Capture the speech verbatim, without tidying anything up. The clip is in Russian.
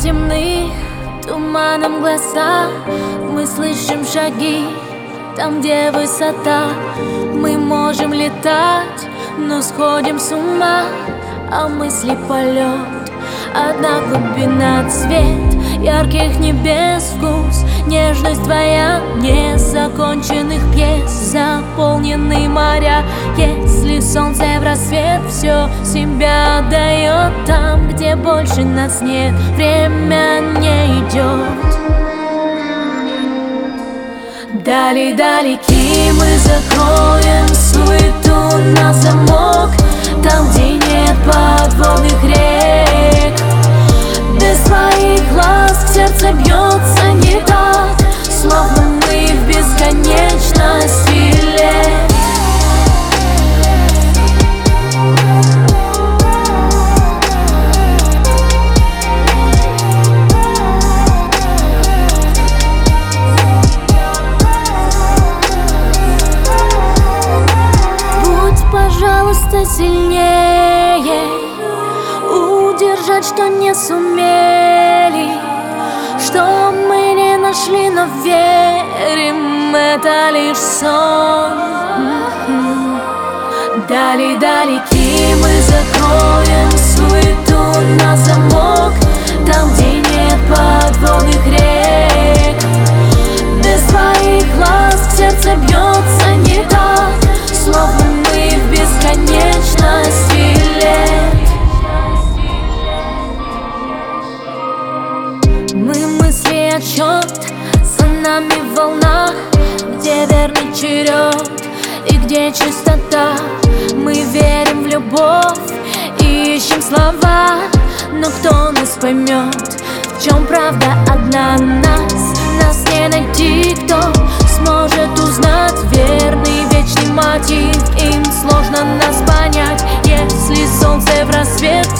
темны туманом глаза. Мы слышим шаги там, где высота. Мы можем летать, но сходим с ума. А мысли полет, одна глубина, цвет ярких небес, вкус, нежность твоя незаконченных пьес, заполненные моря. Если солнце в рассвет все себя отдает там, где больше нас нет, время не идет. Дали далеки мы закроем суету на замок, там, где нет подводных рек. Без твоих глаз сердце бьется не так, словно мы в бесконечности лет. Будь, пожалуйста, сильнее, удержать, что не сумели, что мы не нашли, но верим, это лишь сон. Дали далеки мы закроем суету на замок, там, где нет подводных рек. Без твоих глаз сердце бьется не так, словно мы в бесконечности лет. Мы мысли отчет, за нами волна, где верный черед и где чистота. Мы верим в любовь и ищем слова, но кто нас поймет? В чем правда одна нас? Нас не найти, кто сможет узнать верный вечный мотив. Им сложно нас понять, если солнце в рассвет